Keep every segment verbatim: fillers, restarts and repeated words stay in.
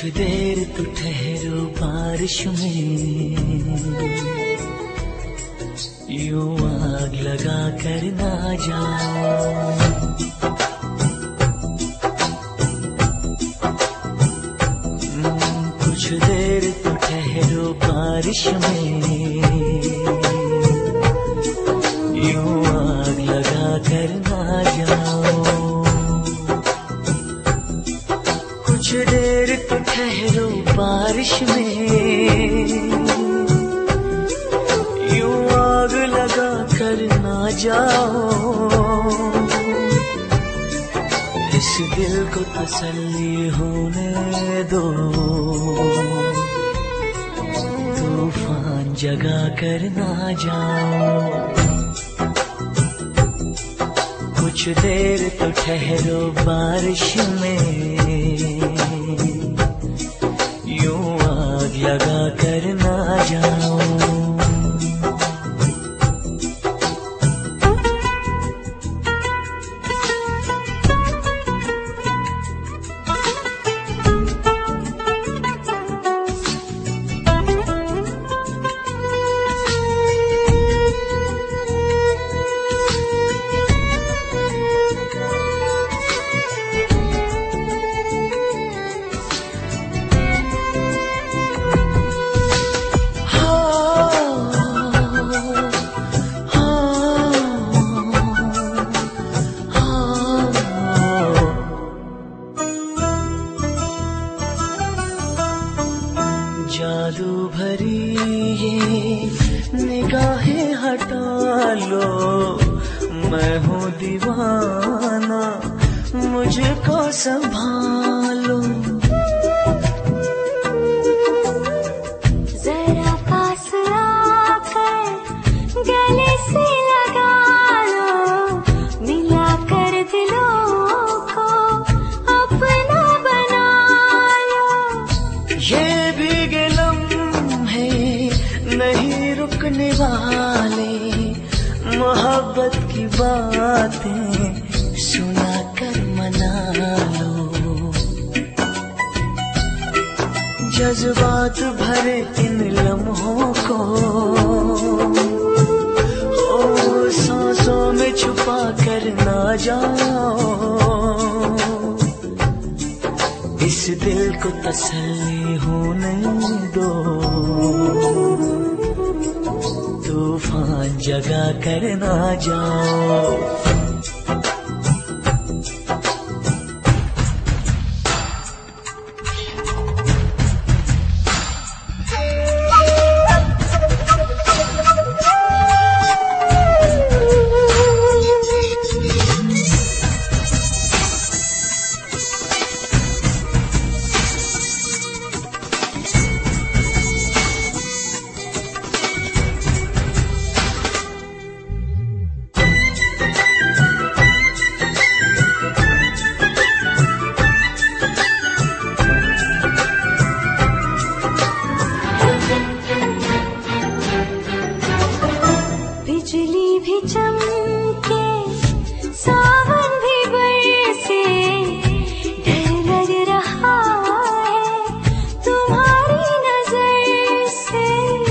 कुछ देर तो ठहरो बारिश में, यूं आग लगा कर ना जाओ। कुछ देर तो ठहरो बारिश में, यूं आग लगा कर ना जाओ। कुछ देर तो ठहरो बारिश में, यूं आग लगा कर ना जाओ। इस दिल को तसल्ली होने दो, तूफान जगा कर ना जाओ। कुछ देर तो ठहरो बारिश में, यूं आग लगा कर ना जाओ। जादू भरी ये निगाहें हटा लो, मैं हूँ दीवाना, मुझको संभालो। जरा पास आकर गले से लगा लो, मिला कर दिलों को अपना बना लो। ये भीगे लम्हे नहीं रुकने वाले, मोहब्बत की बातें सुना कर मना लो। जज्बात भरे इन लम्हों को ओ सांसों में छुपा कर ना जाओ। इस दिल को तसल्ली होने दो, तूफान जगा कर ना जाओ। बिजली भी चमके, सावन भी बरसे, डर लग रहा है तुम्हारी नजर से।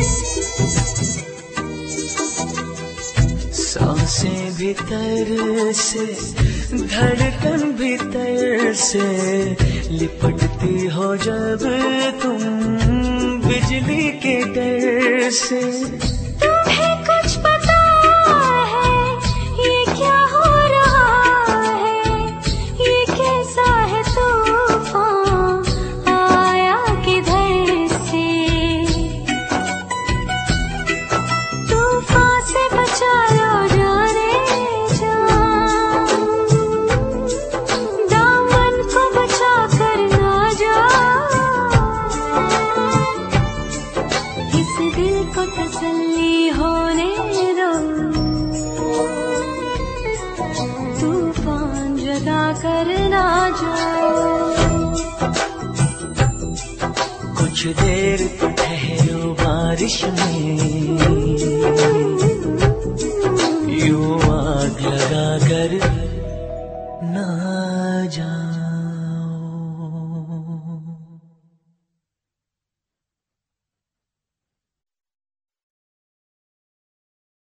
सांसें भीतर से, धड़कन भीतर से, लिपटती हो जब तुम बिजली के डर से। तुम्हें कुछ पता है ये क्या हो रहा है, ये कैसा है तूफान आया किधर से। तूफान से बचा लो जाने जा, दामन को बचा कर ना जा। इस दिल को तसल्ली होने दो, तूफान जगा कर ना जाओ। कुछ देर तो ठहरो बारिश में,